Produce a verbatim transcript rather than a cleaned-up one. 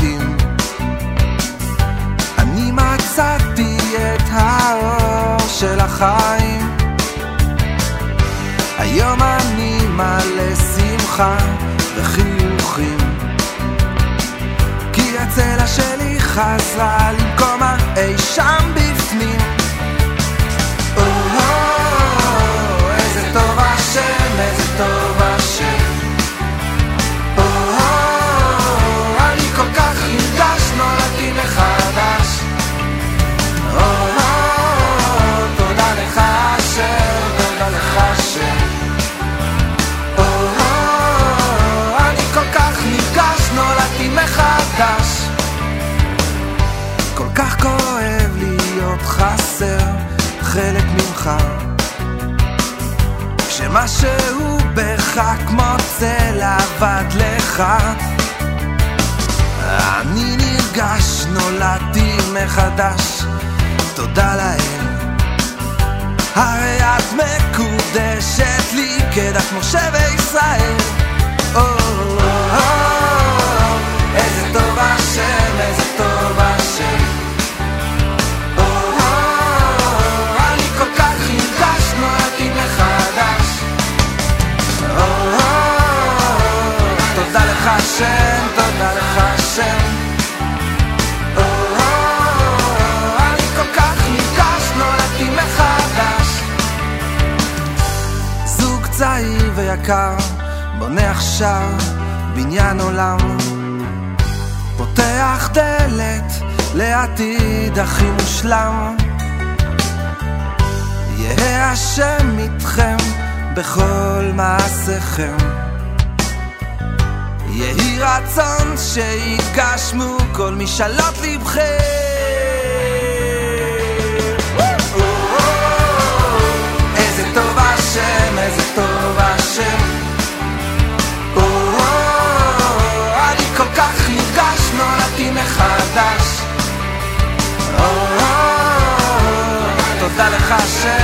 לעתים. אני מצאתי את האור של החיים, היום אני מלא שמחה וחיוכים, כי הצלע שלי חזרה למקומה אי שם בפנים. איזה טוב השם, איזה טוב השם, אני כל כך נרגש, נולדתי מחדש. תודה לך השם, תודה לך השם, אני כל כך נרגש, נולדתי מחדש. כל כך כואב להיות חסר חלק ממך, כשמשהו בך כמו צלע עבד לך. אני נרגש, נולדתי מחדש, תודה לאל. הרי את מקודשת לי כדת משה וישראל. איזה טוב השם, איזה טוב השם, אני כל כך נרגש, נולדתי מחדש. תודה לך השם, תודה לך השם, אני כל כך נרגש, נולדתי מחדש. זוג צעיר ויקר בונה עכשיו בניין עולם, פותח דלת לעתיד הכי מושלם. יהיה השם איתכם בכל מעשיכם, יהי רצון שיגשמו כל משאלות לבכם. איזה טוב השם, איזה טוב השם, אני כל כך נרגש, נולדתי מחדש. תודה לך השם,